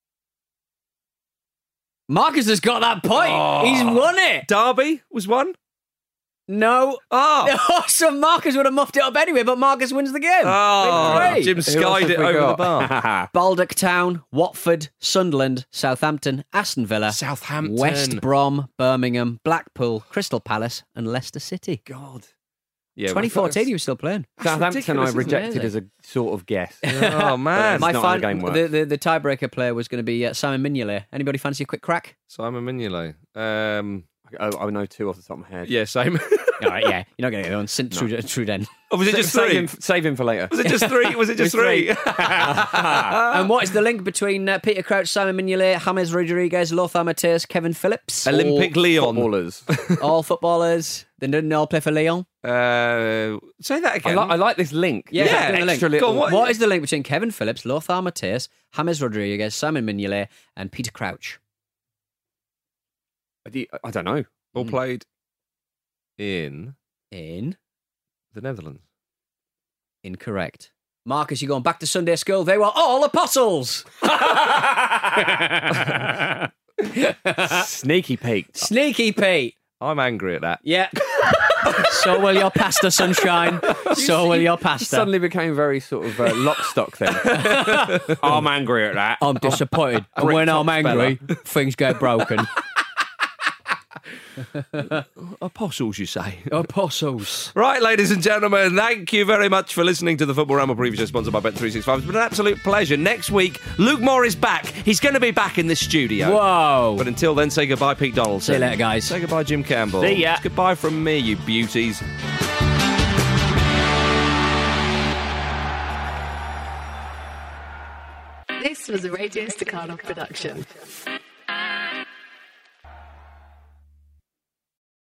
Marcus has got that point. He's won it. Derby was one. No. Oh. So Marcus would have muffed it up anyway, but Marcus wins the game. Oh, With 3. Jim Who else skied have it we over the got? bar. Baldock Town, Watford, Sunderland, Southampton, Aston Villa, Southampton. West Brom, Birmingham, Blackpool, Crystal Palace, and Leicester City. God. Yeah, 2014, he was still playing. Southampton I ridiculous, isn't it? rejected as a sort of guess. Oh, man. It's not how the game works. the tiebreaker player was going to be Simon Mignolet. Anybody fancy a quick crack? Simon Mignolet. I know 2 off the top of my head. Yeah, same. All right, yeah, you're not going to get on Sint Truden. Or was it just 3? Save him for later. Was it just 3? Was it just 3? And what is the link between Peter Crouch, Simon Mignolet, James Rodriguez, Lothar Matthäus, Kevin Phillips? Olympic Lyon. Footballers. All footballers. They didn't all play for Lyon. Say that again. I like this link. Yeah, doing the link. extra little. Go on, What is the link between Kevin Phillips, Lothar Matthäus, James Rodriguez, Simon Mignolet, and Peter Crouch? I don't know. All played in In the Netherlands. incorrect. Marcus, you're going back to Sunday school. They were all apostles. Sneaky Pete. Sneaky Pete. I'm angry at that. Yeah. So will your pasta, sunshine. So will your pasta. Suddenly became very sort of lock stock then. I'm angry at that. I'm disappointed. And when I'm angry, things get broken. Apostles, you say? Apostles. Right, ladies and gentlemen, thank you very much for listening to the Football Ramble preview show sponsored by Bet365. It's been an absolute pleasure. Next week, Luke Moore is back. He's going to be back in this studio. Whoa. But until then, say goodbye, Pete Donaldson. See you later, guys. Say goodbye, Jim Campbell. See ya. It's goodbye from me, you beauties. This was a Radio Staccato production.